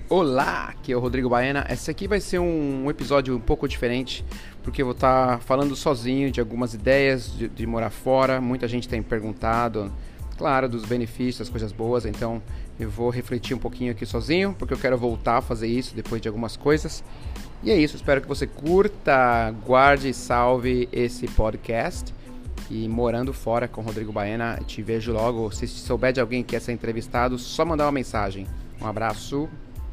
Olá, aqui é o Rodrigo Baena. Esse aqui vai ser um episódio um pouco diferente, porque eu vou estar falando sozinho de algumas ideias de morar fora. Muita gente tem perguntado, claro, dos benefícios, das coisas boas, então eu vou refletir um pouquinho aqui sozinho, porque eu quero voltar a fazer isso depois de algumas coisas. E é isso, espero que você curta, guarde e salve esse podcast. E Morando Fora com o Rodrigo Baena, te vejo logo. Se souber de alguém que quer ser entrevistado, só mandar uma mensagem. Um abraço.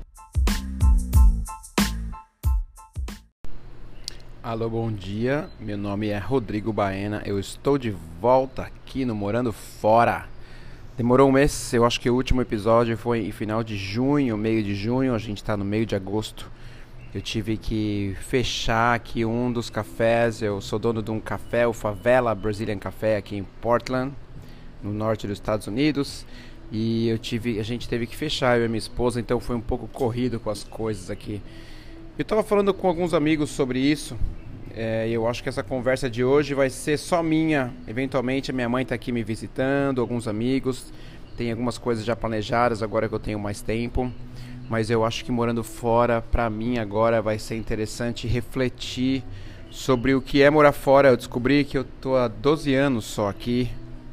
Alô, bom dia. Meu nome é Rodrigo Baena. Eu estou de volta aqui no Morando Fora. Demorou um mês, eu acho que o último episódio foi em final de junho, meio de junho. A gente está no meio de agosto. Eu tive que fechar aqui um dos cafés. Eu sou dono de um café, o Favela Brazilian Café, aqui em Portland, no norte dos Estados Unidos. E a gente teve que fechar, eu e minha esposa, então foi um pouco corrido com as coisas aqui. Eu estava falando com alguns amigos sobre isso. Eu acho que essa conversa de hoje vai ser só minha. Eventualmente a minha mãe está aqui me visitando, alguns amigos. Tem algumas coisas já planejadas agora que eu tenho mais tempo. Mas eu acho que morando fora, para mim agora vai ser interessante refletir sobre o que é morar fora. Eu descobri que eu tô há 12 anos só aqui.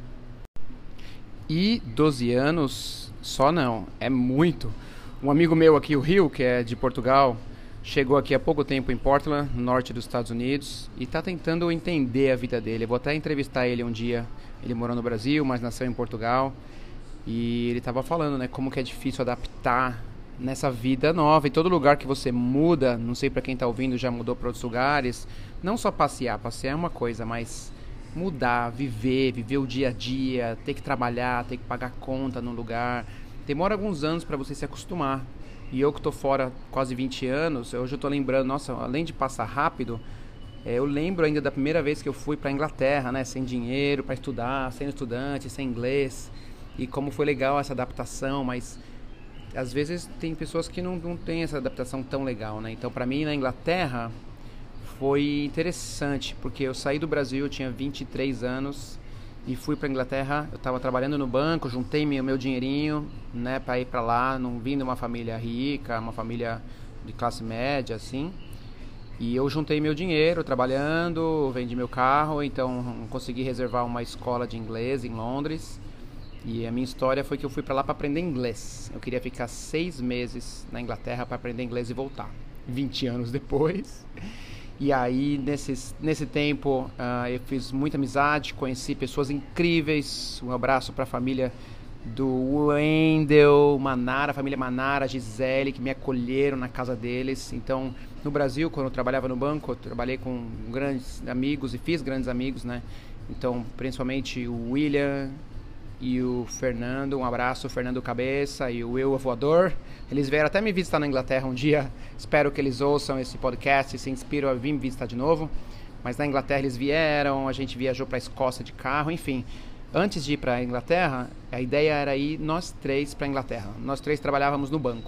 E 12 anos só não, é muito. Um amigo meu aqui, o Rio, que é de Portugal, chegou aqui há pouco tempo em Portland, no norte dos Estados Unidos, e está tentando entender a vida dele. Eu vou até entrevistar ele um dia. Ele morou no Brasil, mas nasceu em Portugal. E ele estava falando, né, como que é difícil adaptar nessa vida nova. Em todo lugar que você muda, não sei para quem está ouvindo, já mudou para outros lugares. Não só passear é uma coisa, mas mudar, viver o dia a dia, ter que trabalhar, ter que pagar conta no lugar. Demora alguns anos para você se acostumar. E eu que estou fora quase 20 anos, hoje eu estou lembrando, nossa, além de passar rápido, eu lembro ainda da primeira vez que eu fui para a Inglaterra, né, sem dinheiro para estudar, sendo estudante, sem inglês, e como foi legal essa adaptação, mas às vezes tem pessoas que não têm essa adaptação tão legal, né? Então para mim na Inglaterra foi interessante, porque eu saí do Brasil, eu tinha 23 anos, e fui para Inglaterra. Eu estava trabalhando no banco, juntei meu dinheirinho, né, para ir para lá. Não vim de uma família rica, uma família de classe média, assim. E eu juntei meu dinheiro trabalhando, vendi meu carro, então consegui reservar uma escola de inglês em Londres. E a minha história foi que eu fui para lá para aprender inglês. Eu queria ficar 6 meses na Inglaterra para aprender inglês e voltar. 20 anos depois. E aí, nesse tempo, eu fiz muita amizade, conheci pessoas incríveis. Um abraço para a família do Wendel, Manara, a família Manara, Gisele, que me acolheram na casa deles. Então, no Brasil, quando eu trabalhava no banco, eu trabalhei com grandes amigos e fiz grandes amigos, né? Então, principalmente o William e o Fernando, um abraço, o Fernando Cabeça e o Will Voador. Eles vieram até me visitar na Inglaterra um dia. Espero que eles ouçam esse podcast e se inspiram a vir me visitar de novo. Mas na Inglaterra eles vieram, a gente viajou para a Escócia de carro, enfim. Antes de ir para a Inglaterra, a ideia era ir nós 3 para a Inglaterra. Nós 3 trabalhávamos no banco.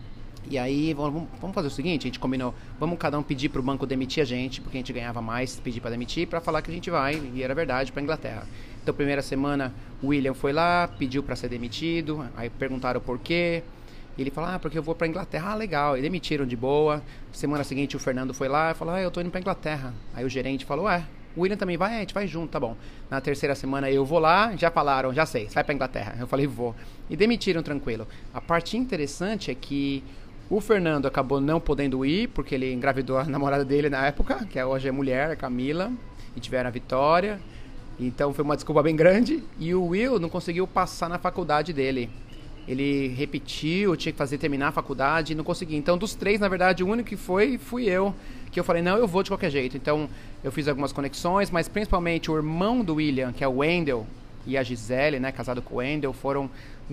E aí, vamos fazer o seguinte, a gente combinou, vamos cada um pedir para o banco demitir a gente, porque a gente ganhava mais, pedir para demitir, para falar que a gente vai, e era verdade, para a Inglaterra. Então, primeira semana, o William foi lá, pediu para ser demitido, aí perguntaram por quê. Ele falou, porque eu vou para a Inglaterra. Ah, legal, e demitiram de boa. Semana seguinte, o Fernando foi lá e falou, eu tô indo para a Inglaterra. Aí o gerente falou, o William também vai? A gente vai junto, tá bom. Na terceira semana eu vou lá, já falaram, já sei, você vai pra Inglaterra. Eu falei, vou. E demitiram tranquilo. A parte interessante é que o Fernando acabou não podendo ir, porque ele engravidou a namorada dele na época, que hoje é mulher, a Camila, e tiveram a Vitória. Então foi uma desculpa bem grande. E o Will não conseguiu passar na faculdade dele. Ele repetiu, tinha que terminar a faculdade e não conseguia. Então dos 3, na verdade, o único que fui eu. Que eu falei, não, eu vou de qualquer jeito. Então eu fiz algumas conexões, mas principalmente o irmão do William, que é o Wendel, e a Gisele, né, casado com o Wendel, foram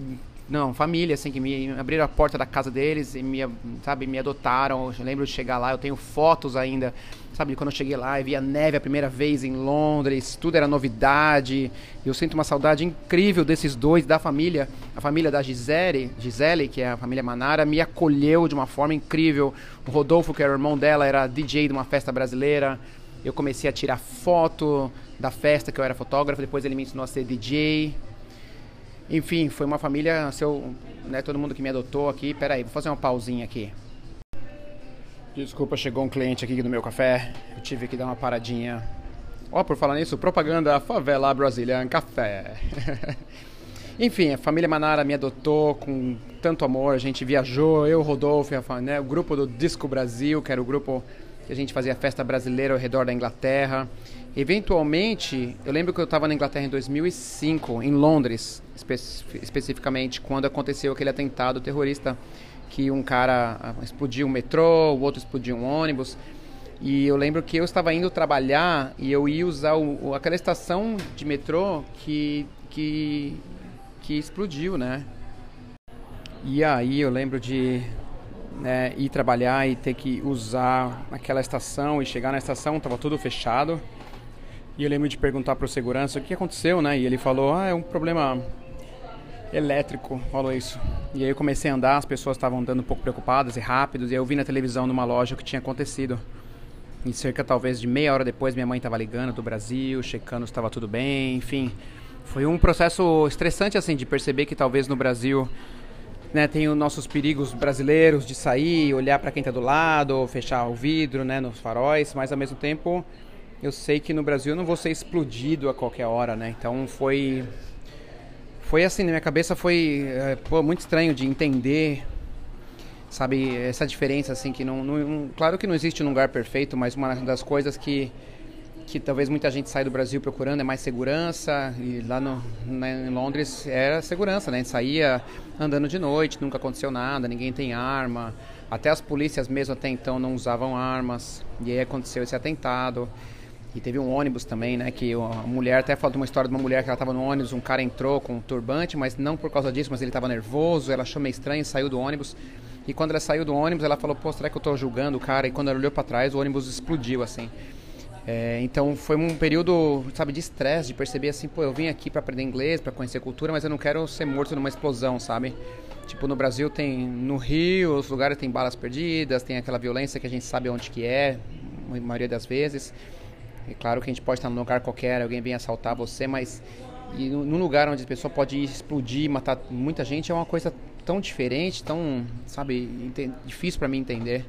família, assim, que me abriram a porta da casa deles e me adotaram. Eu lembro de chegar lá, eu tenho fotos ainda, sabe, quando eu cheguei lá e vi a neve a primeira vez em Londres, tudo era novidade. Eu sinto uma saudade incrível desses dois, da família. A família da Gisele, que é a família Manara, me acolheu de uma forma incrível. O Rodolfo, que era o irmão dela, era DJ de uma festa brasileira. Eu comecei a tirar foto da festa, que eu era fotógrafo, depois ele me ensinou a ser DJ. Enfim, foi uma família, né, todo mundo que me adotou aqui. Pera aí, vou fazer uma pausinha aqui. Desculpa, chegou um cliente aqui no meu café. Eu tive que dar uma paradinha. Ó, por falar nisso, propaganda Favela Brazilian Café. Enfim, a família Manara me adotou com tanto amor. A gente viajou, eu, Rodolfo, né, o grupo do Disco Brasil, que era o grupo que a gente fazia festa brasileira ao redor da Inglaterra. Eventualmente, eu lembro que eu estava na Inglaterra em 2005, em Londres, especificamente, quando aconteceu aquele atentado terrorista que um cara explodiu um metrô, o outro explodiu um ônibus. E eu lembro que eu estava indo trabalhar e eu ia usar aquela estação de metrô que explodiu, né? E aí eu lembro de, né, ir trabalhar e ter que usar aquela estação e chegar na estação, estava tudo fechado. E eu lembro de perguntar para o segurança o que aconteceu, né? E ele falou, é um problema elétrico, falou isso. E aí eu comecei a andar, as pessoas estavam andando um pouco preocupadas e rápidos, e aí eu vi na televisão numa loja o que tinha acontecido. E cerca talvez de meia hora depois minha mãe estava ligando do Brasil, checando se estava tudo bem, enfim. Foi um processo estressante assim de perceber que talvez no Brasil, né, tem os nossos perigos brasileiros de sair, olhar para quem está do lado, fechar o vidro, né, nos faróis, mas ao mesmo tempo eu sei que no Brasil eu não vou ser explodido a qualquer hora, né? Então foi assim, na minha cabeça foi muito estranho de entender, sabe, essa diferença assim, que claro que não existe um lugar perfeito, mas uma das coisas que talvez muita gente saia do Brasil procurando é mais segurança, e lá em Londres era segurança, né? A gente saía andando de noite, nunca aconteceu nada, ninguém tem arma, até as polícias mesmo até então não usavam armas, e aí aconteceu esse atentado. E teve um ônibus também, né, que a mulher, até falta uma história de uma mulher que ela estava no ônibus, um cara entrou com um turbante, mas não por causa disso, mas ele estava nervoso, ela achou meio estranho, saiu do ônibus. E quando ela saiu do ônibus, ela falou, pô, será que eu estou julgando o cara? E quando ela olhou para trás, o ônibus explodiu, assim. Então foi um período, sabe, de estresse, de perceber assim, pô, eu vim aqui para aprender inglês, para conhecer cultura, mas eu não quero ser morto numa explosão, sabe? Tipo, no Brasil tem, no Rio, os lugares tem balas perdidas, tem aquela violência que a gente sabe onde que é, a maioria das vezes. É claro que a gente pode estar num lugar qualquer, alguém vem assaltar você, mas num lugar onde a pessoa pode explodir, matar muita gente, é uma coisa tão diferente, tão, sabe, difícil para mim entender.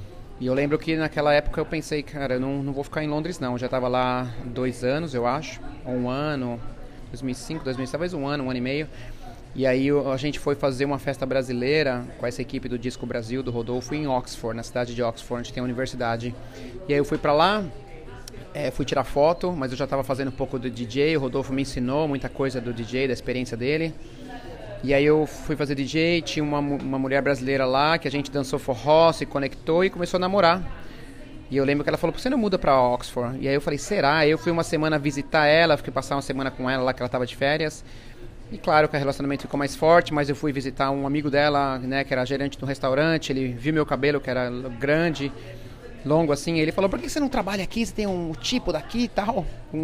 E eu lembro que naquela época eu pensei, cara, eu não vou ficar em Londres não, eu já estava lá 2 anos, eu acho, ou 1 ano, 2005, 2006, talvez 1 ano e meio. E aí a gente foi fazer uma festa brasileira com essa equipe do Disco Brasil, do Rodolfo, em Oxford, na cidade de Oxford, onde tem a universidade. E aí eu fui para lá, fui tirar foto, mas eu já estava fazendo um pouco do DJ, o Rodolfo me ensinou muita coisa do DJ, da experiência dele. E aí eu fui fazer DJ, tinha uma mulher brasileira lá, que a gente dançou forró, se conectou e começou a namorar. E eu lembro que ela falou, por que você não muda pra Oxford? E aí eu falei, será? Aí eu fui uma semana visitar ela, fiquei passar uma semana com ela lá, que ela estava de férias. E claro que o relacionamento ficou mais forte, mas eu fui visitar um amigo dela, né, que era gerente de um restaurante, ele viu meu cabelo, que era grande, longo assim, e ele falou, por que você não trabalha aqui? Você tem um tipo daqui e tal?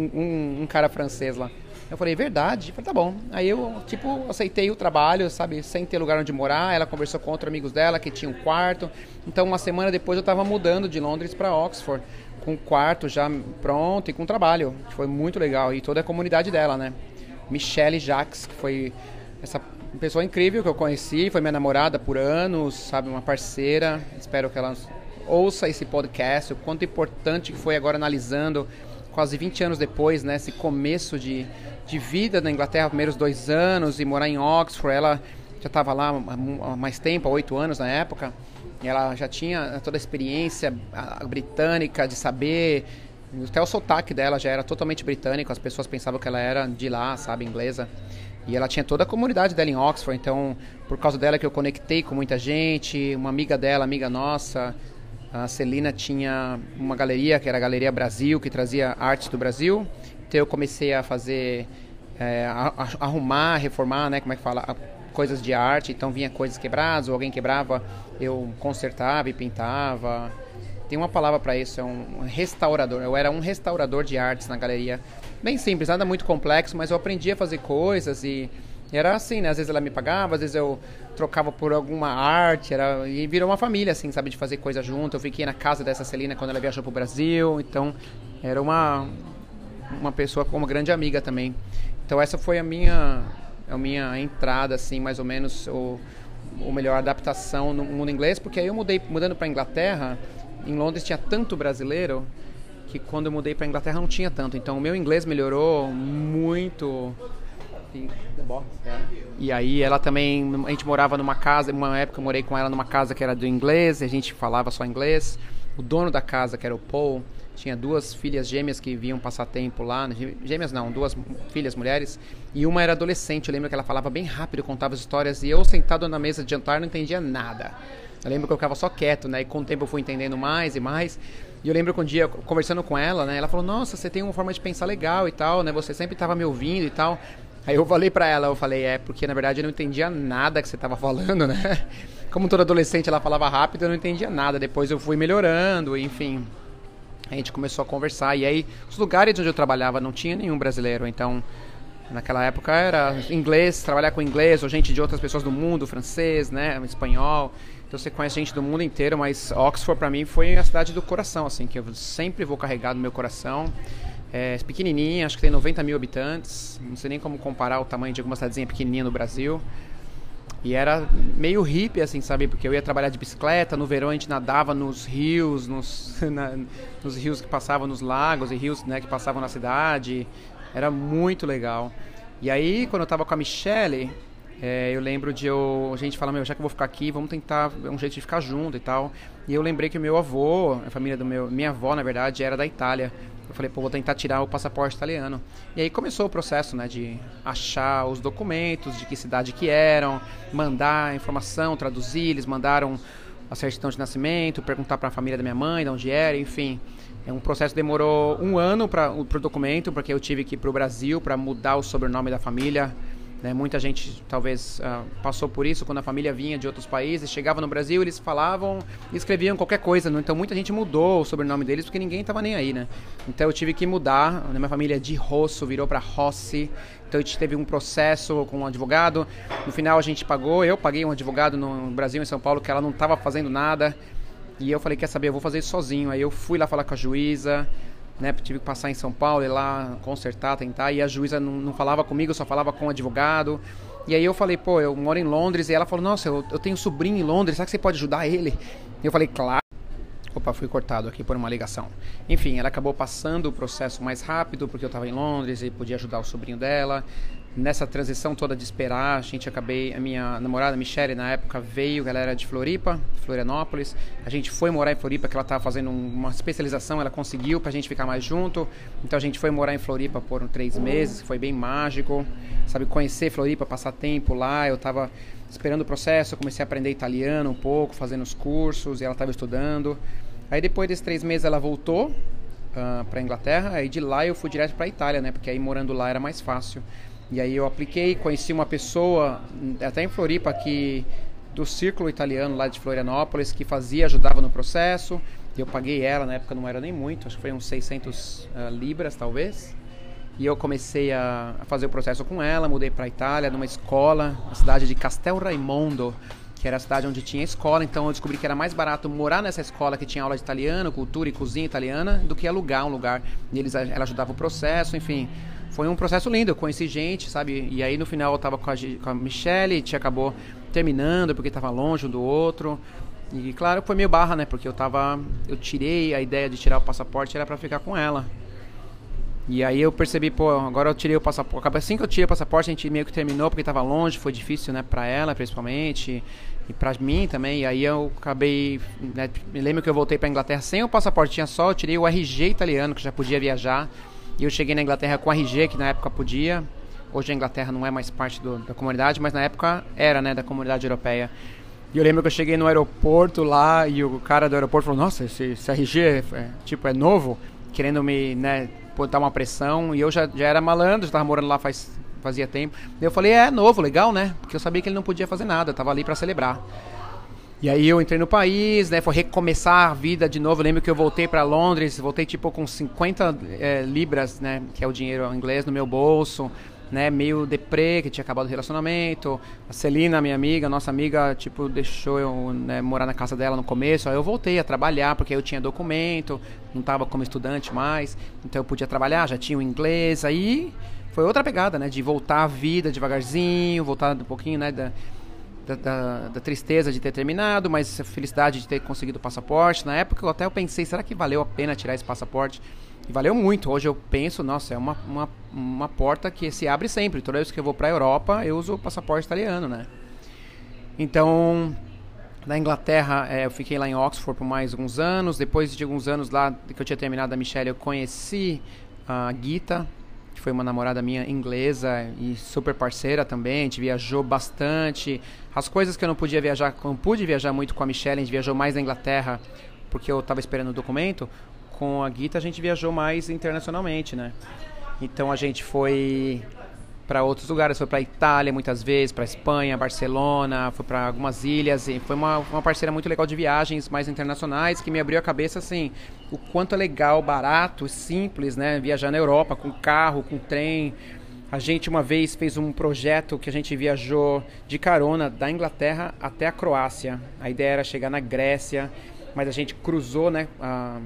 Um cara francês lá. Eu falei, verdade? Eu falei, tá bom. Aí eu, aceitei o trabalho, sabe, sem ter lugar onde morar. Ela conversou com outros amigos dela que tinham um quarto. Então, uma semana depois, eu tava mudando de Londres para Oxford, com o quarto já pronto e com trabalho. Foi muito legal. E toda a comunidade dela, né? Michelle Jacques, que foi essa pessoa incrível que eu conheci, foi minha namorada por anos, sabe, uma parceira. Espero que ela ouça esse podcast, o quanto importante que foi agora analisando, quase 20 anos depois, né, esse começo de vida na Inglaterra, primeiros 2 anos, e morar em Oxford. Ela já estava lá há mais tempo, há 8 anos na época, e ela já tinha toda a experiência britânica de saber, até o sotaque dela já era totalmente britânico, as pessoas pensavam que ela era de lá, sabe, inglesa. E ela tinha toda a comunidade dela em Oxford, então por causa dela que eu conectei com muita gente. Uma amiga dela, amiga nossa, a Celina, tinha uma galeria, que era a Galeria Brasil, que trazia artes do Brasil. Então eu comecei a fazer, arrumar, reformar, né, como é que fala, coisas de arte. Então vinha coisas quebradas, ou alguém quebrava, eu consertava e pintava. Tem uma palavra para isso, é um restaurador. Eu era um restaurador de artes na galeria. Bem simples, nada muito complexo, mas eu aprendi a fazer coisas e era assim, né? Às vezes ela me pagava, às vezes eu trocava por alguma arte, e virou uma família, assim, sabe? De fazer coisa junto. Eu fiquei na casa dessa Celina quando ela viajou pro Brasil, então era uma pessoa como grande amiga também. Então essa foi a minha a minha entrada, assim, mais ou menos, ou melhor, adaptação no mundo inglês, porque aí eu mudando para Inglaterra, em Londres tinha tanto brasileiro que quando eu mudei para Inglaterra não tinha tanto. Então o meu inglês melhorou muito. E aí ela também, a gente morava numa casa, uma época eu morei com ela numa casa que era do inglês, e a gente falava só inglês. O dono da casa, que era o Paul, tinha 2 filhas gêmeas que vinham passar tempo lá. Gêmeas não, 2 filhas mulheres. E uma era adolescente, eu lembro que ela falava bem rápido, contava as histórias, e eu sentado na mesa de jantar não entendia nada. Eu lembro que eu ficava só quieto, né? E com o tempo eu fui entendendo mais e mais. E eu lembro que um dia, conversando com ela, né? Ela falou, nossa, você tem uma forma de pensar legal e tal, né? Você sempre estava me ouvindo e tal. Aí eu falei pra ela, porque na verdade eu não entendia nada que você estava falando, né? Como toda adolescente ela falava rápido, eu não entendia nada. Depois eu fui melhorando, enfim. A gente começou a conversar. E aí, os lugares onde eu trabalhava não tinha nenhum brasileiro. Então, naquela época era inglês, trabalhar com inglês, ou gente de outras pessoas do mundo, francês, né? Espanhol. Então você conhece gente do mundo inteiro, mas Oxford pra mim foi a cidade do coração, assim, que eu sempre vou carregar no meu coração. É pequenininha, acho que tem 90 mil habitantes, não sei nem como comparar o tamanho de alguma cidadezinha pequenininha no Brasil. E era meio hippie, assim, sabe? Porque eu ia trabalhar de bicicleta, no verão a gente nadava nos rios, nos rios que passavam nos lagos e rios, né, que passavam na cidade. Era muito legal. E aí, quando eu tava com a Michelle, eu lembro a gente falar, já que eu vou ficar aqui, vamos tentar um jeito de ficar junto e tal. E eu lembrei que o meu avô, a família minha avó, na verdade, era da Itália. Eu falei, vou tentar tirar o passaporte italiano. E aí começou o processo, né, de achar os documentos, de que cidade que eram, mandar a informação, traduzir. Eles mandaram a certidão de nascimento, perguntar para a família da minha mãe, de onde era, enfim. Um processo que demorou 1 ano para o documento, porque eu tive que ir para o Brasil para mudar o sobrenome da família. Muita gente talvez passou por isso quando a família vinha de outros países, chegava no Brasil, eles falavam e escreviam qualquer coisa, né? Então muita gente mudou o sobrenome deles porque ninguém estava nem aí, né? Então eu tive que mudar, minha família de Rosso virou para Rossi, então a gente teve um processo com um advogado, no final a gente eu paguei um advogado no Brasil, em São Paulo, que ela não estava fazendo nada, e eu falei, quer saber, eu vou fazer isso sozinho. Aí eu fui lá falar com a juíza, né, tive que passar em São Paulo, ir lá consertar, tentar, e a juíza não falava comigo, só falava com o advogado. E aí eu falei, eu moro em Londres, e ela falou, nossa, eu tenho um sobrinho em Londres, será que você pode ajudar ele? E eu falei, claro. Opa, fui cortado aqui por uma ligação. Enfim, ela acabou passando o processo mais rápido, porque eu estava em Londres e podia ajudar o sobrinho dela. Nessa transição toda de esperar, a minha namorada Michelle na época veio, ela era de Floripa, Florianópolis. A gente foi morar em Floripa, que ela estava fazendo uma especialização, ela conseguiu pra gente ficar mais junto. Então a gente foi morar em Floripa por 3 meses, foi bem mágico, sabe, conhecer Floripa, passar tempo lá. Eu estava esperando o processo, comecei a aprender italiano um pouco, fazendo os cursos, e ela estava estudando. Aí depois desses 3 meses ela voltou para Inglaterra, aí de lá eu fui direto para Itália, né, porque aí morando lá era mais fácil. E aí eu apliquei, conheci uma pessoa, até em Floripa, do círculo italiano lá de Florianópolis, que ajudava no processo. Eu paguei ela, na época não era nem muito, acho que foi uns 600 libras talvez. E eu comecei a fazer o processo com ela, mudei para a Itália, numa escola, na cidade de Castel Raimondo, que era a cidade onde tinha escola. Então eu descobri que era mais barato morar nessa escola que tinha aula de italiano, cultura e cozinha italiana, do que alugar um lugar. E ela ajudava o processo, enfim. Foi um processo lindo, eu conheci gente, sabe? E aí no final eu tava com a Michelle, a gente acabou terminando porque tava longe um do outro. E claro, foi meio barra, né? Porque eu tirei a ideia de tirar o passaporte, era pra ficar com ela. E aí eu percebi, agora eu tirei o passaporte. Assim que eu tirei o passaporte, a gente meio que terminou porque tava longe, foi difícil, né? Pra ela, principalmente, e pra mim também. E aí eu acabei, né? Me lembro que eu voltei pra Inglaterra sem o passaporte, eu tirei o RG italiano, que já podia viajar. E eu cheguei na Inglaterra com RG, que na época podia. Hoje a Inglaterra não é mais parte da comunidade, mas na época era, né, da comunidade europeia. E eu lembro que eu cheguei no aeroporto lá e o cara do aeroporto falou, nossa, esse RG é novo, querendo me, né, botar uma pressão. E eu já era malandro, já estava morando lá fazia tempo. E eu falei, é novo, legal, né? Porque eu sabia que ele não podia fazer nada, eu tava ali para celebrar. E aí eu entrei no país, né, foi recomeçar a vida de novo. Eu lembro que eu voltei para Londres, voltei tipo com 50 libras, né, que é o dinheiro inglês, no meu bolso, né, meio deprê, que tinha acabado o relacionamento. A Celina, minha amiga, nossa amiga, tipo, deixou eu, né, morar na casa dela no começo. Aí eu voltei a trabalhar, porque eu tinha documento, não estava como estudante mais, então eu podia trabalhar, já tinha o inglês. Aí foi outra pegada, né? De voltar à vida devagarzinho, voltar um pouquinho, né? Da tristeza de ter terminado, mas a felicidade de ter conseguido o passaporte. Na época eu pensei, será que valeu a pena tirar esse passaporte? E valeu muito. Hoje eu penso, nossa, é uma porta que se abre sempre. Toda vez que eu vou pra Europa, eu uso o passaporte italiano, né? Então, na Inglaterra, eu fiquei lá em Oxford por mais alguns anos. Depois de alguns anos lá, que eu tinha terminado a Michelle, eu conheci a Gita, que foi uma namorada minha inglesa e super parceira também. A gente viajou bastante. As coisas que eu não pude viajar muito com a Michelle, a gente viajou mais na Inglaterra, porque eu estava esperando o documento. Com a Gita a gente viajou mais internacionalmente, né? Então a gente foi para outros lugares, foi para Itália muitas vezes, para Espanha, Barcelona, foi para algumas ilhas, e foi uma parceira muito legal de viagens mais internacionais, que me abriu a cabeça, assim, o quanto é legal, barato, simples, né, viajar na Europa, com carro, com trem. A gente uma vez fez um projeto que a gente viajou de carona da Inglaterra até a Croácia. A ideia era chegar na Grécia, mas a gente cruzou, né, a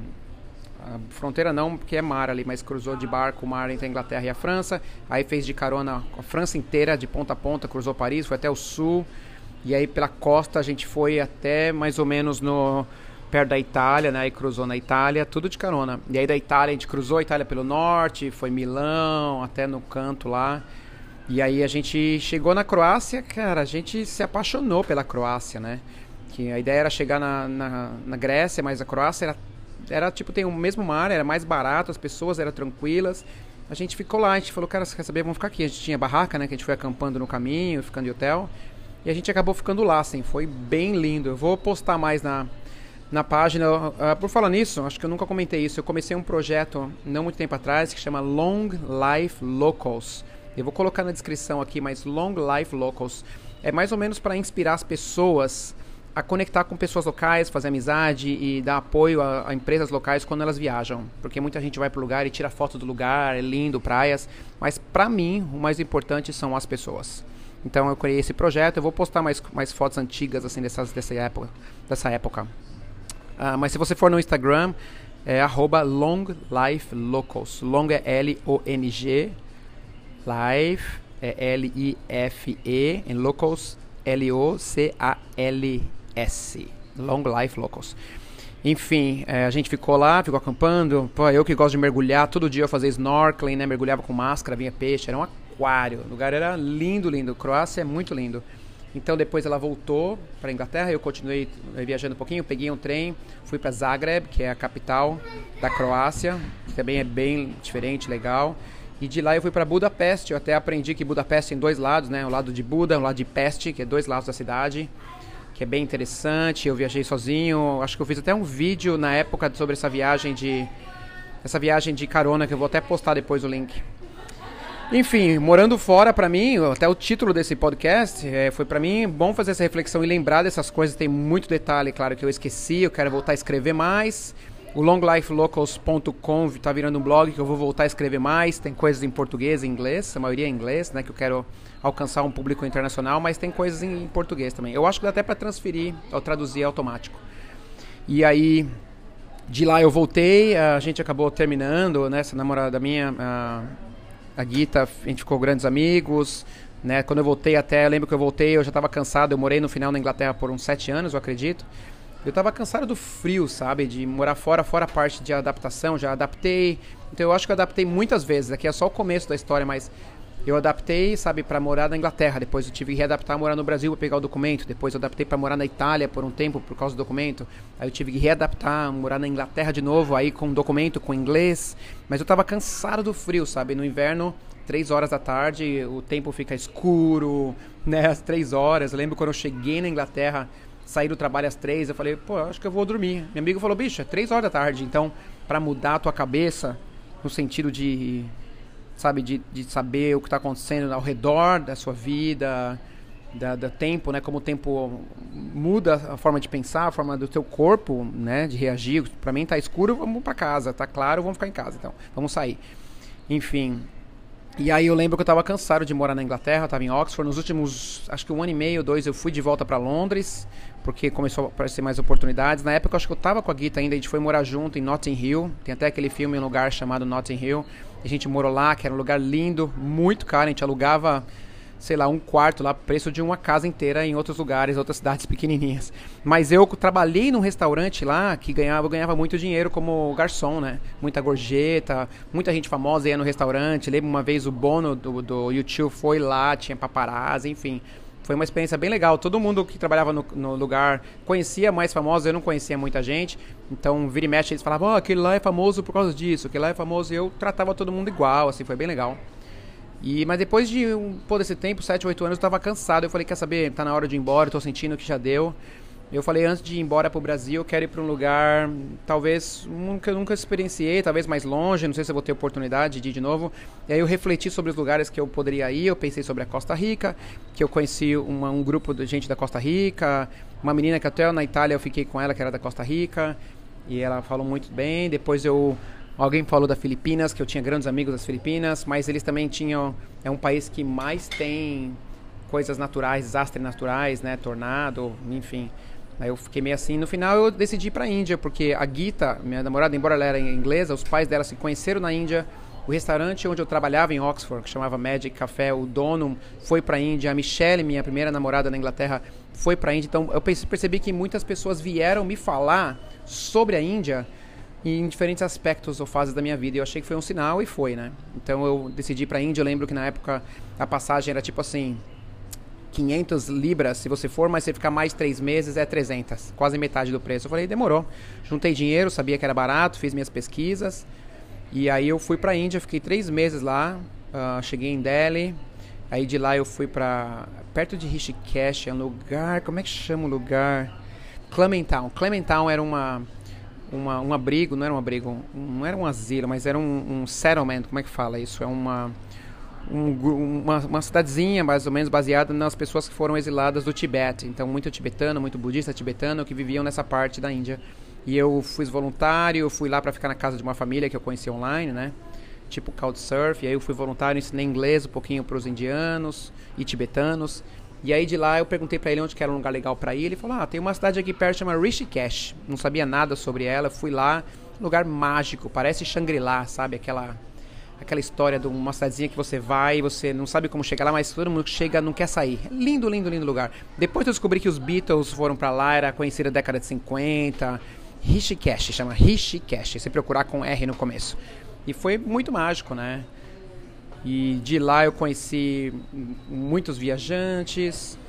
fronteira não, porque é mar ali, mas cruzou de barco o mar entre a Inglaterra e a França. Aí fez de carona a França inteira, de ponta a ponta, cruzou Paris, foi até o sul. E aí pela costa a gente foi até mais ou menos perto da Itália, né? E cruzou na Itália, tudo de carona. E aí da Itália a gente cruzou a Itália pelo norte, foi Milão, até no canto lá. E aí a gente chegou na Croácia, cara, a gente se apaixonou pela Croácia, né? Que a ideia era chegar na Grécia, mas a Croácia era tipo, tem o mesmo mar, era mais barato, as pessoas eram tranquilas. A gente ficou lá, a gente falou, cara, você quer saber, vamos ficar aqui. A gente tinha barraca, né, que a gente foi acampando no caminho, ficando em hotel. E a gente acabou ficando lá, assim, foi bem lindo. Eu vou postar mais na página. Por falar nisso, acho que eu nunca comentei isso. Eu comecei um projeto, não muito tempo atrás, que chama Long Life Locals. Eu vou colocar na descrição aqui, mas Long Life Locals é mais ou menos para inspirar as pessoas a conectar com pessoas locais, fazer amizade e dar apoio a empresas locais quando elas viajam. Porque muita gente vai para o lugar e tira foto do lugar, é lindo, praias. Mas para mim, o mais importante são as pessoas. Então eu criei esse projeto, eu vou postar mais fotos antigas assim dessa época. Mas se você for no Instagram, é @longliflocals. Long é L-O-N-G, Life é L-I-F-E, em Locals L-O-C-A-L-S. Long Life Locals. Enfim, a gente ficou lá, ficou acampando. Pô, eu que gosto de mergulhar, todo dia eu fazia snorkeling, né? Mergulhava com máscara, vinha peixe, era um aquário. O lugar era lindo, lindo. Croácia é muito lindo. Então depois ela voltou para a Inglaterra, eu continuei viajando um pouquinho, peguei um trem, fui para Zagreb, que é a capital da Croácia, que também é bem diferente, legal. E de lá eu fui para Budapeste. Eu até aprendi que Budapeste tem dois lados, né? O lado de Buda, o lado de Peste, que é dois lados da cidade, que é bem interessante. Eu viajei sozinho. Acho que eu fiz até um vídeo na época sobre essa viagem de carona, que eu vou até postar depois o link. Enfim, morando fora, pra mim, até o título desse podcast, foi pra mim bom fazer essa reflexão e lembrar dessas coisas. Tem muito detalhe, claro, que eu esqueci. Eu quero voltar a escrever mais. O longlifelocals.com está virando um blog que eu vou voltar a escrever mais. Tem coisas em português e inglês, a maioria é em inglês, né, que eu quero alcançar um público internacional, mas tem coisas em português também. Eu acho que dá até para transferir ou traduzir automático. E aí, de lá eu voltei, a gente acabou terminando, né, essa namorada minha, a Gita, a gente ficou grandes amigos, né. Quando eu voltei eu lembro que eu voltei, eu já estava cansado, eu morei no final na Inglaterra por uns 7 anos, eu acredito. Eu tava cansado do frio, sabe? De morar fora a parte de adaptação, já adaptei. Então eu acho que eu adaptei muitas vezes. Aqui é só o começo da história, mas eu adaptei, sabe, pra morar na Inglaterra. Depois eu tive que readaptar a morar no Brasil pra pegar o documento. Depois eu adaptei pra morar na Itália por um tempo por causa do documento. Aí eu tive que readaptar, morar na Inglaterra de novo, aí com documento, com inglês. Mas eu tava cansado do frio, sabe? No inverno, 3 horas da tarde, o tempo fica escuro, né? Às 3 horas. Eu lembro quando eu cheguei na Inglaterra, saí do trabalho às 3, eu falei, pô, acho que eu vou dormir. Meu amigo falou, bicho, é 3 horas da tarde, então, pra mudar a tua cabeça, no sentido de, sabe, de saber o que tá acontecendo ao redor da sua vida, do tempo, né, como o tempo muda a forma de pensar, a forma do teu corpo, né, de reagir. Pra mim tá escuro, vamos pra casa, tá claro, vamos ficar em casa, então, vamos sair. Enfim, E aí eu lembro que eu tava cansado de morar na Inglaterra, eu tava em Oxford. Nos últimos, acho que 1 ano e meio, 2, eu fui de volta pra Londres, porque começou a aparecer mais oportunidades. Na época eu acho que eu tava com a Guita ainda, a gente foi morar junto em Notting Hill. Tem até aquele filme, um lugar chamado Notting Hill. A gente morou lá, que era um lugar lindo, muito caro, a gente alugava, sei lá, um quarto lá, preço de uma casa inteira em outros lugares, outras cidades pequenininhas. Mas eu trabalhei num restaurante lá que eu ganhava muito dinheiro como garçom, né? Muita gorjeta, muita gente famosa ia no restaurante. Lembro uma vez o Bono do YouTube foi lá, tinha paparazzi, enfim. Foi uma experiência bem legal. Todo mundo que trabalhava no lugar conhecia mais famosos, eu não conhecia muita gente. Então, vira e mexe, eles falavam, aquele lá é famoso por causa disso, aquele lá é famoso. E eu tratava todo mundo igual, assim, foi bem legal. Mas depois de desse tempo, 7, 8 anos, eu tava cansado. Eu falei, quer saber, tá na hora de ir embora, eu tô sentindo que já deu. Eu falei, antes de ir embora pro Brasil, eu quero ir pra um lugar, talvez, que eu nunca experienciei, talvez mais longe, não sei se eu vou ter oportunidade de ir de novo. E aí eu refleti sobre os lugares que eu poderia ir, eu pensei sobre a Costa Rica, que eu conheci um grupo de gente da Costa Rica, uma menina que até na Itália eu fiquei com ela, que era da Costa Rica, e ela falou muito bem. Depois alguém falou da Filipinas, que eu tinha grandes amigos das Filipinas, mas eles também tinham... É um país que mais tem coisas naturais, desastres naturais, né? Tornado, enfim. Aí eu fiquei meio assim. No final eu decidi ir pra Índia, porque a Gita, minha namorada, embora ela era inglesa, os pais dela se conheceram na Índia. O restaurante onde eu trabalhava em Oxford, que chamava Magic Café, o dono foi pra Índia. A Michelle, minha primeira namorada na Inglaterra, foi pra Índia. Então eu percebi que muitas pessoas vieram me falar sobre a Índia em diferentes aspectos ou fases da minha vida. E eu achei que foi um sinal e foi, né? Então eu decidi ir pra Índia. Eu lembro que na época a passagem era tipo assim, 500 libras se você for, mas se ficar mais 3 meses é 300, quase metade do preço. Eu falei, demorou. Juntei dinheiro, sabia que era barato, fiz minhas pesquisas. E aí eu fui pra Índia, fiquei 3 meses lá, cheguei em Delhi. Aí de lá eu fui pra perto de Rishikesh, é um lugar, como é que chama o lugar? Clementown. Clementown era um abrigo, não era um abrigo, não era um asilo, mas era um settlement, como é que fala isso? É uma cidadezinha mais ou menos baseada nas pessoas que foram exiladas do Tibete. Então muito tibetano, muito budista tibetano que viviam nessa parte da Índia. E eu fui voluntário, fui lá para ficar na casa de uma família que eu conheci online, né? Tipo Couchsurf. E aí eu fui voluntário, ensinei inglês um pouquinho para os indianos e tibetanos. E aí de lá eu perguntei pra ele onde que era um lugar legal pra ir. Ele falou, tem uma cidade aqui perto chamada Rishikesh. Não sabia nada sobre ela, fui lá. Lugar mágico, parece Shangri-La, sabe? Aquela história de uma cidadezinha que você vai, você não sabe como chegar lá, mas todo mundo que chega não quer sair. Lindo, lindo, lindo lugar. Depois eu descobri que os Beatles foram pra lá, era conhecida na década de 50. Rishikesh, chama Rishikesh, se procurar com R no começo. E foi muito mágico, né? E de lá eu conheci muitos viajantes.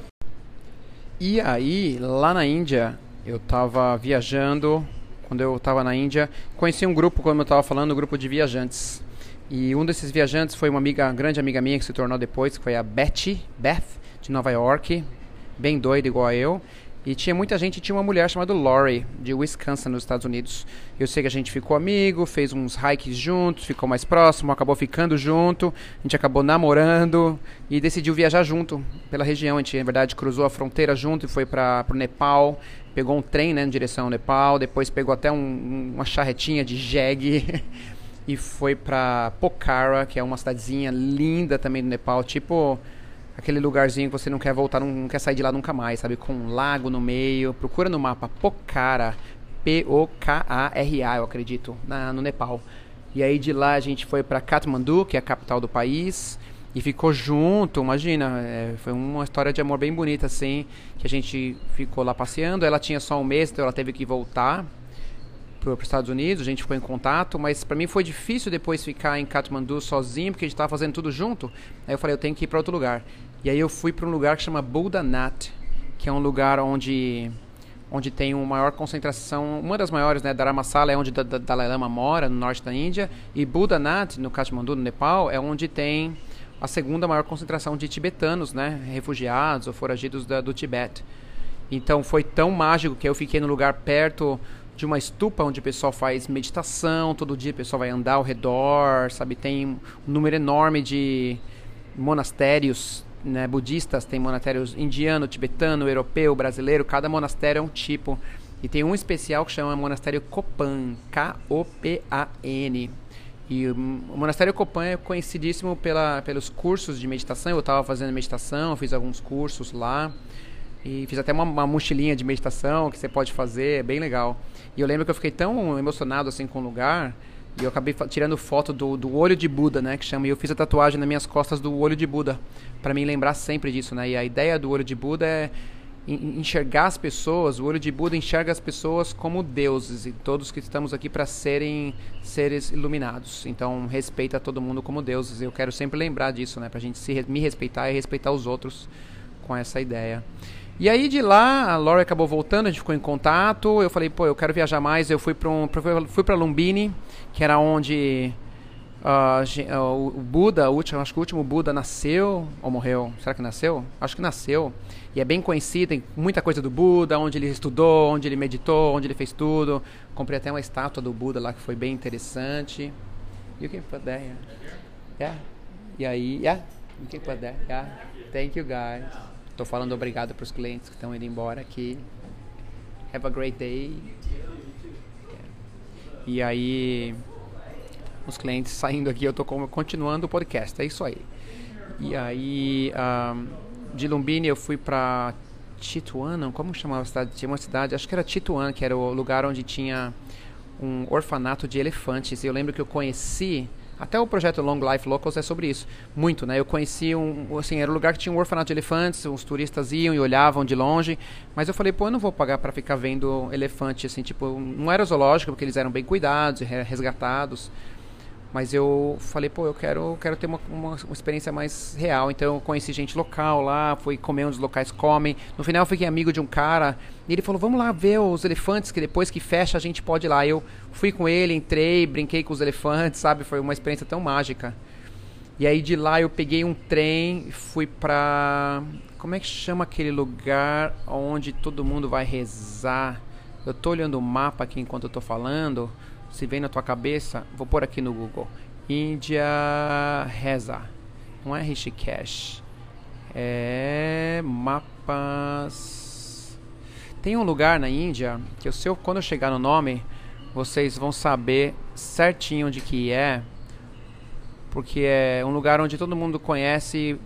E aí, lá na Índia, eu tava viajando. Quando eu tava na Índia, conheci um grupo, como eu tava falando, um grupo de viajantes. E um desses viajantes foi uma grande amiga minha que se tornou depois, que foi a Beth, de Nova York. Bem doida igual a eu. E tinha muita gente, tinha uma mulher chamada Lori, de Wisconsin, nos Estados Unidos. Eu sei que a gente ficou amigo, fez uns hikes juntos, ficou mais próximo, acabou ficando junto, a gente acabou namorando e decidiu viajar junto pela região. A gente, na verdade, cruzou a fronteira junto e foi para o Nepal, pegou um trem, né, em direção ao Nepal, depois pegou até uma charretinha de jegue e foi para Pokhara, que é uma cidadezinha linda também do Nepal, tipo... aquele lugarzinho que você não quer voltar, não quer sair de lá nunca mais, sabe? Com um lago no meio. Procura no mapa Pokhara, P-O-K-A-R-A, eu acredito, no Nepal. E aí de lá a gente foi pra Kathmandu, que é a capital do país, e ficou junto, imagina. Foi uma história de amor bem bonita, assim, que a gente ficou lá passeando. Ela tinha só um mês, então ela teve que voltar para os Estados Unidos, a gente ficou em contato, mas para mim foi difícil depois ficar em Kathmandu sozinho, porque a gente estava fazendo tudo junto. Aí eu falei, eu tenho que ir para outro lugar. E aí eu fui para um lugar que chama Buddha-Nath, que é um lugar onde tem uma maior concentração, uma das maiores, né, Dharamsala é onde Dalai Lama mora, no norte da Índia, e Buddha-Nath, no Kathmandu, no Nepal, é onde tem a segunda maior concentração de tibetanos, né, refugiados ou foragidos do Tibete. Então foi tão mágico que eu fiquei no lugar perto de uma estupa onde o pessoal faz meditação, todo dia o pessoal vai andar ao redor, sabe? Tem um número enorme de monastérios, né, budistas, tem monastérios indiano, tibetano, europeu, brasileiro, cada monastério é um tipo. E tem um especial que chama Monastério Kopan, K-O-P-A-N. E o Monastério Copan é conhecidíssimo pelos cursos de meditação. Eu estava fazendo meditação, fiz alguns cursos lá. E fiz até uma mochilinha de meditação que você pode fazer, é bem legal. E eu lembro que eu fiquei tão emocionado assim com o lugar, e eu acabei tirando foto do olho de Buda, né, que chama, e eu fiz a tatuagem nas minhas costas do olho de Buda, para mim lembrar sempre disso, né? E a ideia do olho de Buda é enxergar as pessoas, o olho de Buda enxerga as pessoas como deuses, e todos que estamos aqui para serem seres iluminados. Então respeita todo mundo como deuses. Eu quero sempre lembrar disso, né, pra gente me respeitar e respeitar os outros com essa ideia. E aí de lá, a Lori acabou voltando, a gente ficou em contato, eu falei, pô, eu quero viajar mais, eu fui pra Lumbini, que era onde o Buda, acho que o último Buda nasceu, ou morreu, será que nasceu? Acho que nasceu, e é bem conhecido, tem muita coisa do Buda, onde ele estudou, onde ele meditou, onde ele fez tudo. Comprei até uma estátua do Buda lá, que foi bem interessante. You can put that here. Yeah. E aí, yeah, you can put that, yeah. Thank you guys. Estou falando obrigado para os clientes que estão indo embora aqui. Have a great day. E aí, os clientes saindo aqui, eu estou continuando o podcast. É isso aí. E aí, de Lumbini eu fui para Chitwan, como chamava a cidade? Tinha uma cidade, acho que era Chitwan, que era o lugar onde tinha um orfanato de elefantes. E eu lembro que eu conheci... Até o projeto Long Life Locals é sobre isso. Muito, né? Eu conheci era um lugar que tinha um orfanato de elefantes, os turistas iam e olhavam de longe, mas eu falei, pô, eu não vou pagar para ficar vendo elefante, assim, tipo, não era zoológico, porque eles eram bem cuidados, resgatados, mas eu falei, pô, eu quero ter uma experiência mais real. Então eu conheci gente local lá, fui comer onde os locais comem. No final eu fiquei amigo de um cara, e ele falou, vamos lá ver os elefantes, que depois que fecha a gente pode ir lá. Eu fui com ele, entrei, brinquei com os elefantes, sabe? Foi uma experiência tão mágica. E aí de lá eu peguei um trem e fui pra... Como é que chama aquele lugar onde todo mundo vai rezar? Eu tô olhando o mapa aqui enquanto eu tô falando. Se vem na tua cabeça, vou pôr aqui no Google. Índia reza. Não é Rishikesh. É mapas. Tem um lugar na Índia que quando eu chegar no nome, vocês vão saber certinho onde que é. Porque é um lugar onde todo mundo conhece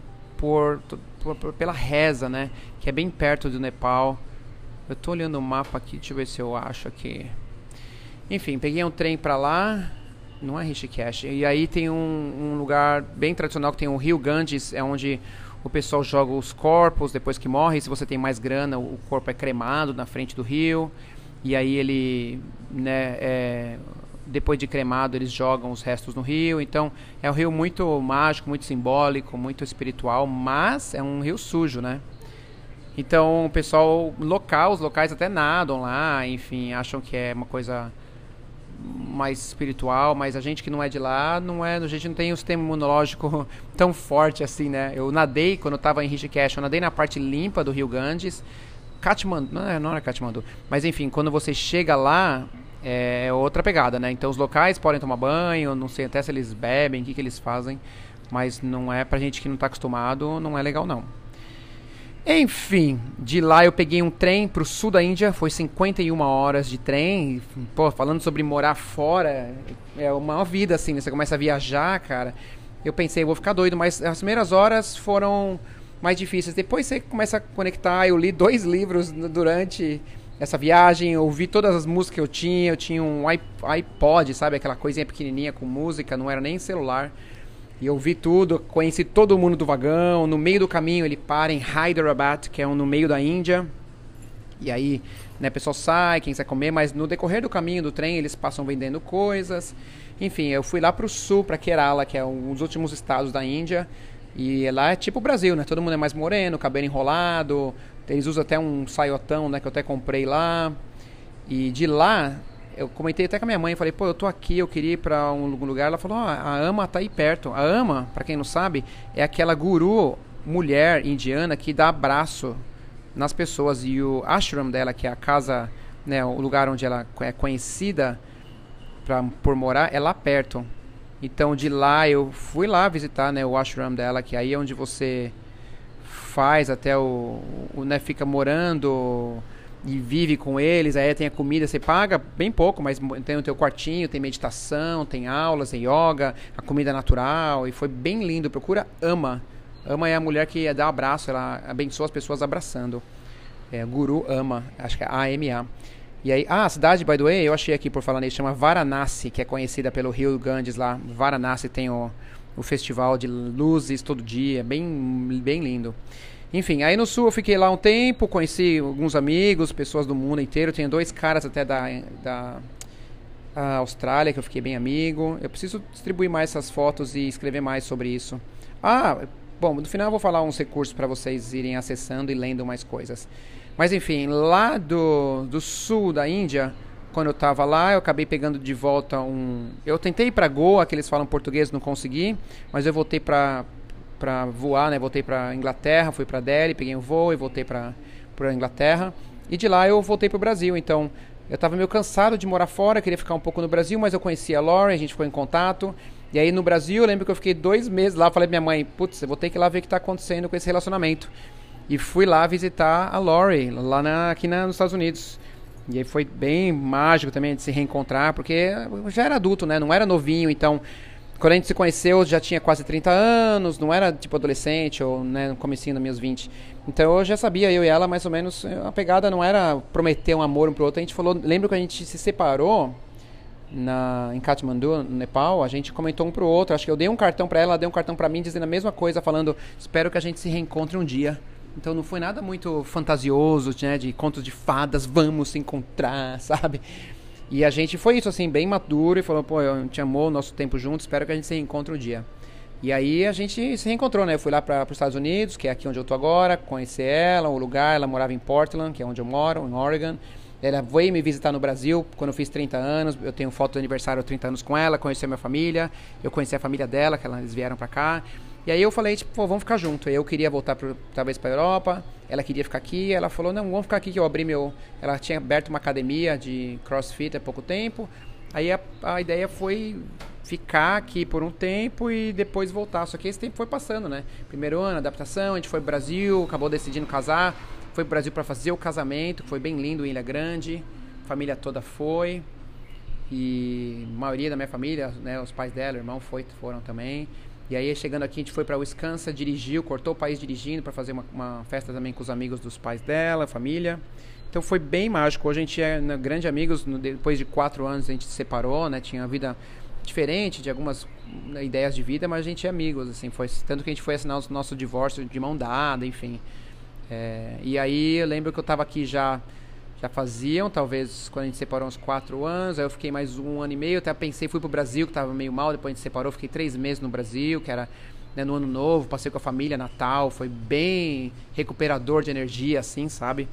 pela reza, né? Que é bem perto do Nepal. Eu tô olhando o mapa aqui, deixa eu ver se eu acho aqui. Enfim, peguei um trem pra lá, não é Rishikesh, e aí tem um lugar bem tradicional que tem o rio Ganges, é onde o pessoal joga os corpos depois que morre. Se você tem mais grana, o corpo é cremado na frente do rio, e aí ele, né, depois de cremado, eles jogam os restos no rio. Então é um rio muito mágico, muito simbólico, muito espiritual, mas é um rio sujo, né? Então o pessoal local, os locais até nadam lá, enfim, acham que é uma coisa mais espiritual, mas a gente que não é de lá, a gente não tem o sistema imunológico tão forte assim, né? Eu nadei, quando eu estava em Rishikesh, eu nadei na parte limpa do rio Ganges. Kathmandu, não era Kathmandu, mas enfim, quando você chega lá, é outra pegada, né? Então os locais podem tomar banho, não sei até se eles bebem, o que eles fazem, mas não é pra gente que não tá acostumado, não é legal não. Enfim, de lá eu peguei um trem pro sul da Índia, foi 51 horas de trem. Pô, falando sobre morar fora, é uma vida assim, né? Você começa a viajar, cara. Eu pensei, eu vou ficar doido, mas as primeiras horas foram mais difíceis. Depois você começa a conectar. Eu li 2 livros durante essa viagem, eu ouvi todas as músicas que eu tinha um iPod, sabe? Aquela coisinha pequenininha com música, não era nem celular. E eu vi tudo, conheci todo mundo do vagão. No meio do caminho ele para em Hyderabad, que é no meio da Índia. E aí, né, o pessoal sai, quem quiser comer, mas no decorrer do caminho do trem eles passam vendendo coisas. Enfim, eu fui lá pro sul, pra Kerala, que é um dos últimos estados da Índia. E lá é tipo o Brasil, né? Todo mundo é mais moreno, cabelo enrolado. Eles usam até um saiotão, né, que eu até comprei lá. E de lá... Eu comentei até com a minha mãe, falei, pô, eu tô aqui, eu queria ir pra um lugar. Ela falou, a Ama tá aí perto. A Ama, pra quem não sabe, é aquela guru mulher indiana que dá abraço nas pessoas. E o ashram dela, que é a casa, né, o lugar onde ela é conhecida por morar, é lá perto. Então de lá, eu fui lá visitar, né, o ashram dela, que aí é onde você faz até né, fica morando e vive com eles, aí tem a comida, você paga bem pouco, mas tem o teu quartinho, tem meditação, tem aulas, tem yoga, a comida natural, e foi bem lindo. Procura Ama. Ama é a mulher que dá um abraço, ela abençoa as pessoas abraçando. É Guru Ama, acho que é AMA. E aí, a cidade, by the way, eu achei aqui por falar nisso, chama Varanasi, que é conhecida pelo rio Ganges lá. Varanasi tem o festival de luzes todo dia, bem lindo. Enfim, aí no sul eu fiquei lá um tempo, conheci alguns amigos, pessoas do mundo inteiro. Tenho 2 caras até da Austrália que eu fiquei bem amigo. Eu preciso distribuir mais essas fotos e escrever mais sobre isso. Bom, no final eu vou falar uns recursos para vocês irem acessando e lendo mais coisas. Mas enfim, lá do sul da Índia, quando eu estava lá, eu acabei pegando de volta Eu tentei ir para Goa, que eles falam português, não consegui, mas eu voltei para voar, né? Voltei para Inglaterra, fui para Delhi, peguei um voo e voltei para Inglaterra. E de lá eu voltei para o Brasil. Então eu estava meio cansado de morar fora, queria ficar um pouco no Brasil, mas eu conhecia a Lauren, a gente ficou em contato. E aí no Brasil eu lembro que eu fiquei 2 meses lá, falei pra minha mãe, putz, eu vou ter que ir lá ver o que está acontecendo com esse relacionamento. E fui lá visitar a Lauren, lá aqui nos Estados Unidos. E aí foi bem mágico também de se reencontrar, porque eu já era adulto, né? Não era novinho, então quando a gente se conheceu já tinha quase 30 anos, não era tipo adolescente ou né, no comecinho dos meus 20. Então eu já sabia, eu e ela, mais ou menos, a pegada não era prometer um amor um pro outro. A gente falou, lembro que a gente se separou em Kathmandu, no Nepal, a gente comentou um pro outro, acho que eu dei um cartão pra ela deu um cartão pra mim, dizendo a mesma coisa, falando, espero que a gente se reencontre um dia. Então não foi nada muito fantasioso, né, de contos de fadas, vamos se encontrar, sabe? E a gente foi isso, assim, bem maduro e falou, pô, a gente amou o nosso tempo junto, espero que a gente se reencontre um dia. E aí a gente se reencontrou, né? Eu fui lá para os Estados Unidos, que é aqui onde eu tô agora, conhecer ela, o lugar, ela morava em Portland, que é onde eu moro, em Oregon. Ela veio me visitar no Brasil quando eu fiz 30 anos, eu tenho foto do aniversário 30 anos com ela, conheci a minha família, eu conheci a família dela, que eles vieram pra cá. E aí eu falei, tipo, pô, vamos ficar junto. Eu queria voltar talvez pra Europa, ela queria ficar aqui, ela falou, não, vamos ficar aqui que eu abri Ela tinha aberto uma academia de CrossFit há pouco tempo, aí a ideia foi ficar aqui por um tempo e depois voltar. Só que esse tempo foi passando, né? Primeiro ano, adaptação, a gente foi pro Brasil, acabou decidindo casar, foi pro Brasil para fazer o casamento, que foi bem lindo em Ilha Grande, a família toda foi, e a maioria da minha família, né, os pais dela, o irmão foram também. E aí chegando aqui a gente foi para Wisconsin, dirigiu, cortou o país dirigindo para fazer uma festa também com os amigos dos pais dela, família. Então foi bem mágico. Hoje a gente é grande amigos, depois de 4 anos a gente se separou, né? Tinha uma vida diferente de algumas ideias de vida, mas a gente é amigos, assim, foi tanto que a gente foi assinar o nosso divórcio de mão dada, enfim. E aí eu lembro que eu estava aqui já faziam, talvez quando a gente separou uns 4 anos, aí eu fiquei mais 1 ano e meio, até pensei, fui pro Brasil, que estava meio mal, depois a gente separou, fiquei 3 meses no Brasil, que era, né, no ano novo, passei com a família, Natal, foi bem recuperador de energia, assim, sabe?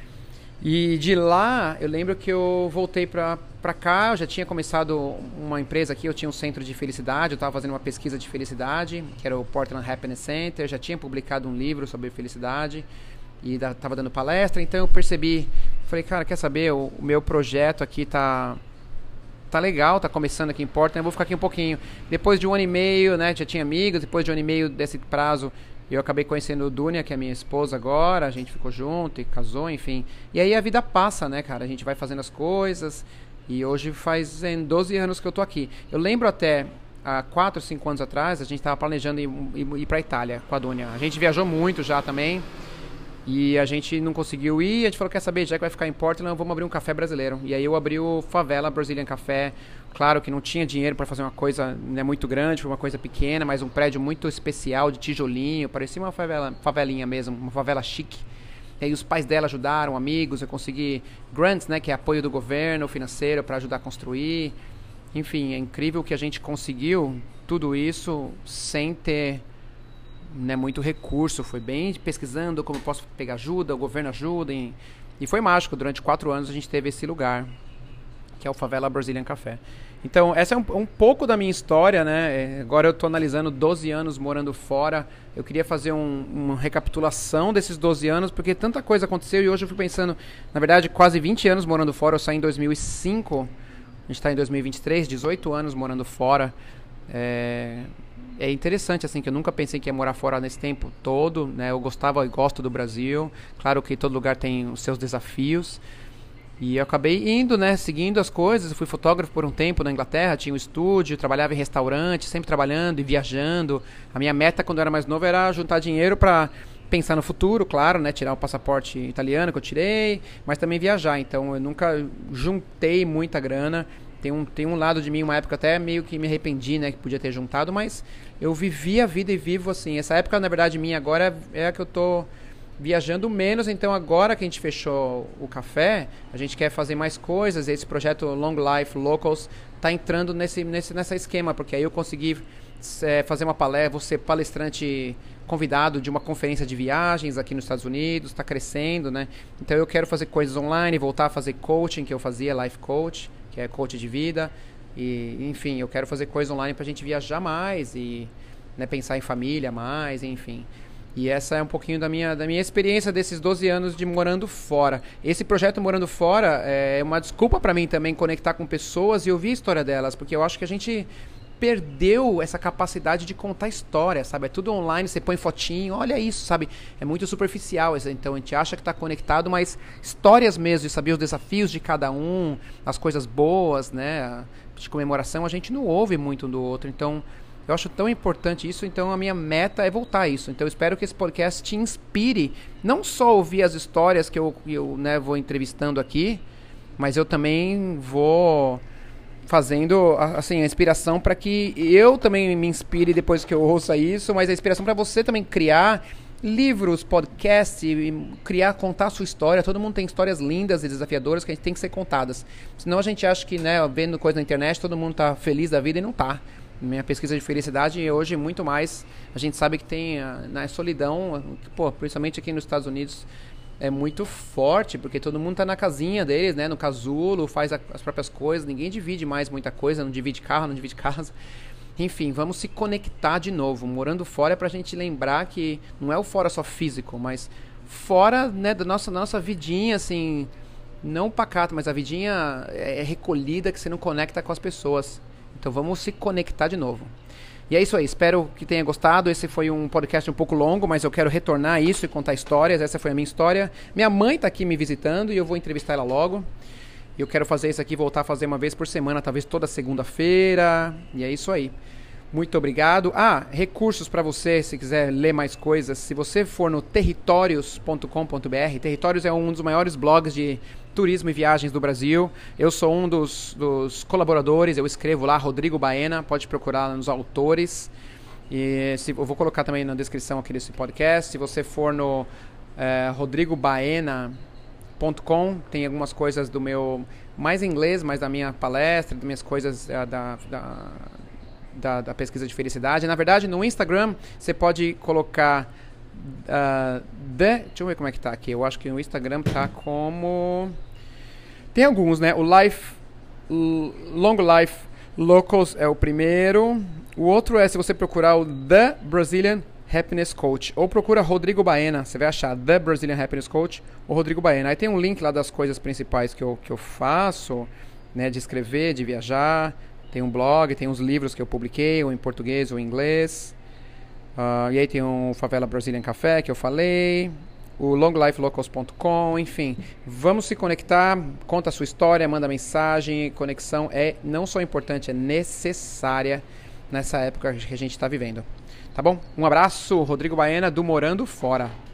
E de lá, eu lembro que eu voltei pra cá, eu já tinha começado uma empresa aqui, eu tinha um centro de felicidade, eu estava fazendo uma pesquisa de felicidade, que era o Portland Happiness Center, já tinha publicado um livro sobre felicidade, e estava dando palestra, então eu percebi, falei, cara, quer saber, o meu projeto aqui tá legal, tá começando aqui em Portland, eu vou ficar aqui um pouquinho. Depois de 1 ano e meio, né, já tinha amigos, depois de 1 ano e meio desse prazo, eu acabei conhecendo o Dunia, que é minha esposa agora, a gente ficou junto e casou, enfim. E aí a vida passa, né, cara, a gente vai fazendo as coisas, e hoje faz 12 anos que eu tô aqui. Eu lembro até, há 4, 5 anos atrás, a gente tava planejando ir pra Itália com a Dunia. A gente viajou muito já também, e a gente não conseguiu ir, a gente falou, quer saber, já que vai ficar em Portland, vamos abrir um café brasileiro. E aí eu abri o Favela Brazilian Café. Claro que não tinha dinheiro para fazer uma coisa, né, muito grande, foi uma coisa pequena, mas um prédio muito especial, de tijolinho, parecia uma favelinha mesmo, uma favela chique. E aí os pais dela ajudaram, amigos, eu consegui grants, né, que é apoio do governo financeiro para ajudar a construir. Enfim, é incrível que a gente conseguiu tudo isso sem ter, né, muito recurso, foi bem pesquisando como eu posso pegar ajuda, o governo ajuda, e foi mágico. Durante 4 anos a gente teve esse lugar, que é o Favela Brazilian Café. Então essa é um pouco da minha história, né? Agora eu estou analisando 12 anos morando fora, eu queria fazer uma recapitulação desses 12 anos, porque tanta coisa aconteceu, e hoje eu fui pensando, na verdade, quase 20 anos morando fora. Eu saí em 2005, a gente está em 2023, 18 anos morando fora, é interessante, assim, que eu nunca pensei que ia morar fora nesse tempo todo, né? Eu gostava e gosto do Brasil. Claro que todo lugar tem os seus desafios. E eu acabei indo, né, seguindo as coisas. Eu fui fotógrafo por um tempo na Inglaterra, tinha um estúdio, trabalhava em restaurante, sempre trabalhando e viajando. A minha meta quando eu era mais novo era juntar dinheiro para pensar no futuro, claro, né, tirar o passaporte italiano que eu tirei, mas também viajar. Então eu nunca juntei muita grana. Tem um lado de mim, uma época até meio que me arrependi, né, que podia ter juntado, mas eu vivi a vida e vivo assim. Essa época, na verdade, minha agora é a que eu tô viajando menos, então agora que a gente fechou o café, a gente quer fazer mais coisas. Esse projeto Long Life Locals está entrando nessa esquema, porque aí eu consegui fazer uma palestra, vou ser palestrante convidado de uma conferência de viagens aqui nos Estados Unidos, está crescendo, né? Então eu quero fazer coisas online, voltar a fazer coaching, que eu fazia, life coach, que é coach de vida, e enfim, eu quero fazer coisas online para a gente viajar mais e, né, pensar em família mais, enfim. E essa é um pouquinho da minha experiência desses 12 anos de morando fora. Esse projeto Morando Fora é uma desculpa para mim também conectar com pessoas e ouvir a história delas, porque eu acho que a gente perdeu essa capacidade de contar história, sabe? É tudo online, você põe fotinho, olha isso, sabe? É muito superficial, então a gente acha que está conectado, mas histórias mesmo, de saber os desafios de cada um, as coisas boas, né? De comemoração, a gente não ouve muito um do outro, então eu acho tão importante isso, então a minha meta é voltar a isso. Então eu espero que esse podcast te inspire, não só ouvir as histórias que eu né, vou entrevistando aqui, mas eu também vou fazendo assim, a inspiração para que eu também me inspire depois que eu ouça isso, mas a inspiração para você também criar livros, podcasts, contar a sua história. Todo mundo tem histórias lindas e desafiadoras que a gente tem que ser contadas. Senão a gente acha que, né, vendo coisa na internet, todo mundo tá feliz da vida e não tá. Minha pesquisa de felicidade hoje muito mais, a gente sabe que tem na solidão, pô, principalmente aqui nos Estados Unidos, é muito forte, porque todo mundo tá na casinha deles, né, no casulo, faz as próprias coisas, ninguém divide mais muita coisa, não divide carro, não divide casa. Enfim, vamos se conectar de novo. Morando fora é pra gente lembrar que não é o fora só físico, mas fora, né, da nossa vidinha, assim, não pacato, mas a vidinha é recolhida, que você não conecta com as pessoas. Então vamos se conectar de novo. E é isso aí, espero que tenha gostado. Esse foi um podcast um pouco longo, mas eu quero retornar a isso e contar histórias. Essa foi a minha história. Minha mãe está aqui me visitando e eu vou entrevistar ela logo. Eu quero fazer isso aqui, voltar a fazer uma vez por semana, talvez toda segunda-feira. E é isso aí. Muito obrigado. Recursos para você, se quiser ler mais coisas. Se você for no territorios.com.br, Territórios é um dos maiores blogs de turismo e viagens do Brasil. Eu sou um dos colaboradores, eu escrevo lá, Rodrigo Baena, pode procurar nos autores. E eu vou colocar também na descrição aqui desse podcast. Se você for no rodrigobaena.com, tem algumas coisas do meu, mais em inglês, mas da minha palestra, das minhas coisas da pesquisa de felicidade. Na verdade, no Instagram, você pode colocar deixa eu ver como é que tá aqui. Eu acho que o Instagram tá como... Tem alguns, né? O Long Life Locals é o primeiro. O outro é, se você procurar o The Brazilian Happiness Coach, ou procura Rodrigo Baena, você vai achar The Brazilian Happiness Coach ou Rodrigo Baena. Aí tem um link lá das coisas principais que eu faço, né? De escrever, de viajar. Tem um blog, tem uns livros que eu publiquei, ou em português ou em inglês. E aí tem o Favela Brazilian Café, que eu falei, o longlifelocals.com, enfim. Vamos se conectar, conta a sua história, manda mensagem. Conexão é não só importante, é necessária nessa época que a gente está vivendo. Tá bom? Um abraço, Rodrigo Baena, do Morando Fora.